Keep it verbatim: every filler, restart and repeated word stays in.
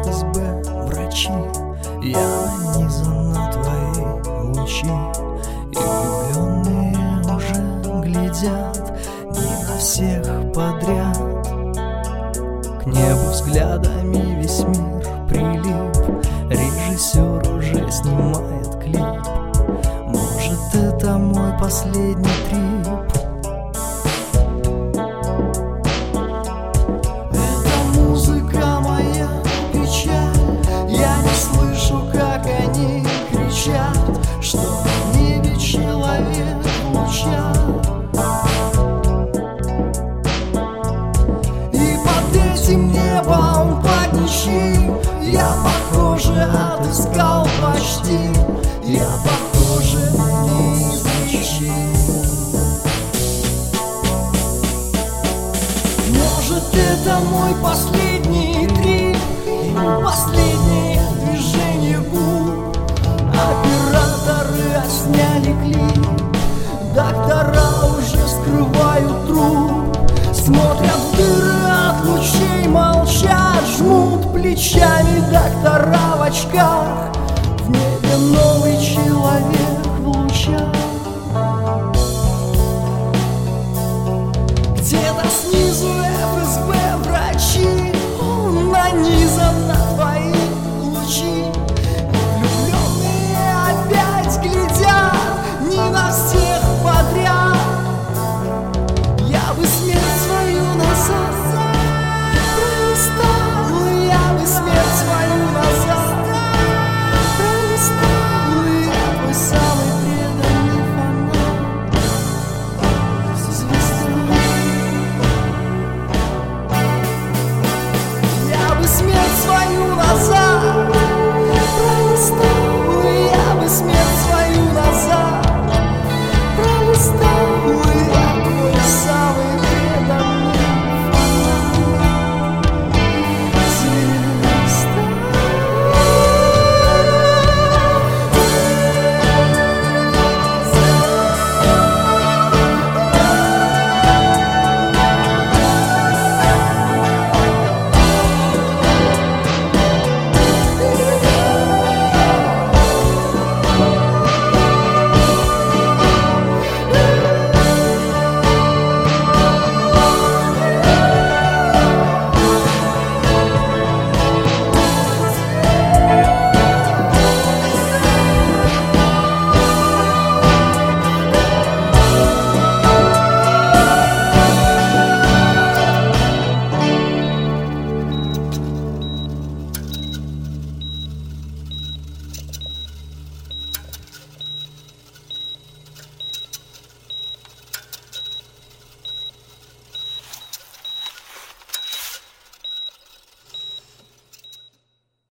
эф эс бэ врачи, я нанизан на твои лучи. И влюбленные уже глядят не на всех подряд. К небу взглядами весь мир прилип, режиссер уже снимает клип. Может, это мой последний трип. Эта музыка моя печаль, я не слышу, как они кричат, что в небе человек в лучах. И под этим небом, под ничьим, я, похоже, отыскал почти. Я, похоже, неизлечим. Может, это мой последний трип, последнее движение губ. Операторы сняли клип, доктора уже скрывают труп. Смотрят в дыры от лучей, молчат, жмут плечами доктора в очках. В небе новый человек в лучах. Где-то снизу эф эс бэ врачи, он нанизан на твои лучи. Влюбленные опять глядят не на всех подряд. Я бы смерть свою назад пролистал, я бы смерть